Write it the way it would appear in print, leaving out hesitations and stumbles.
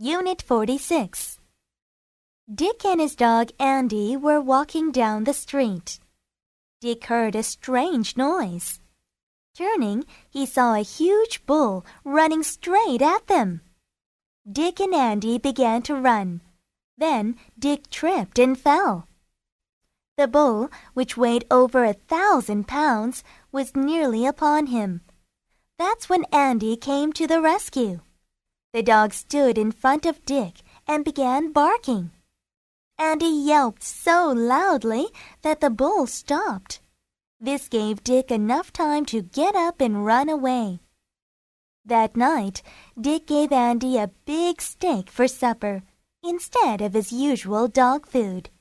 Unit 46. Dick and his dog Andy were walking down the street. Dick heard a strange noise. Turning, he saw a huge bull running straight at them. Dick and Andy began to run. Then Dick tripped and fell. The bull, which weighed over 1,000 pounds, was nearly upon him. That's when Andy came to the rescue. The dog stood in front of Dick and began barking. Andy yelped so loudly that the bull stopped. This gave Dick enough time to get up and run away. That night, Dick gave Andy a big steak for supper instead of his usual dog food.